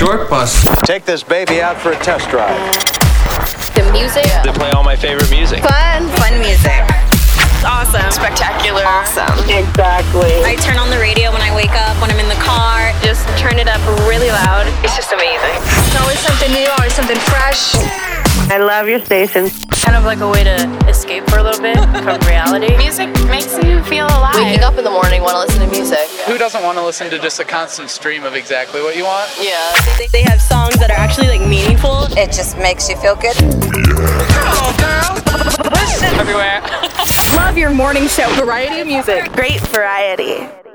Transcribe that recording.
short bus. Take this baby out for a test drive. The music. They play all my favorite music. Fun music. Awesome. Spectacular. Awesome. Exactly. I turn on the radio when I wake up, when I'm in the car. Just turn it up really loud. It's just amazing. It's always something new, always something fresh. I love your station. Kind of like a way to escape for a little bit from reality. Music makes you feel alive. Waking up in the morning, want to listen to music. Who doesn't want to listen to just a constant stream of exactly what you want? Yeah. They have songs that are actually like meaningful. It just makes you feel good. Come on, girl. Everywhere. Love your morning show. Variety of music. Great variety.